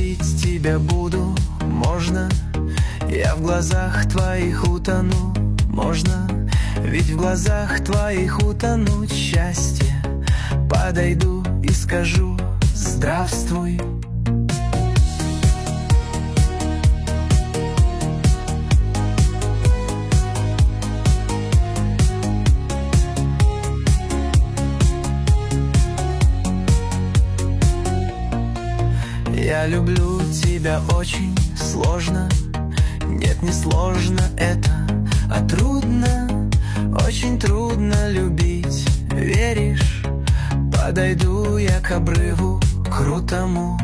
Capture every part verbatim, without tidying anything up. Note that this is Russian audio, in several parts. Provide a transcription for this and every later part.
любить тебя буду, можно? Я в глазах твоих утону, можно? Ведь в глазах твоих утонуть счастье. Подойду и скажу здравствуй. Я люблю тебя очень сложно. Нет, не сложно это, а трудно. Очень трудно любить, веришь? Подойду я к обрыву крутому.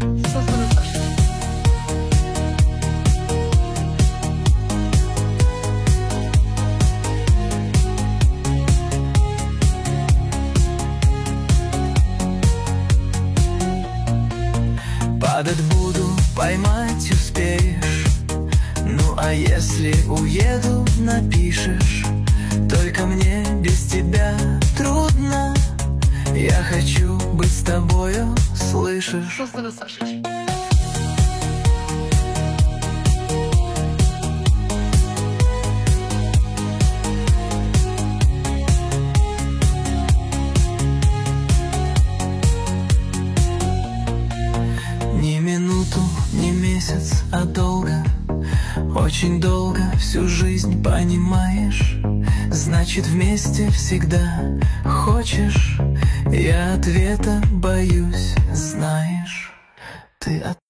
Падать буду, поймать успеешь. Ну а если уеду, напишешь. Только мне без тебя трудно. Я хочу быть с тобою, слышишь? Ни минуту, ни месяц, а долго. Очень долго, всю жизнь, понимаешь? Значит, вместе всегда. Хочешь? Я ответа боюсь, знаешь. Ты от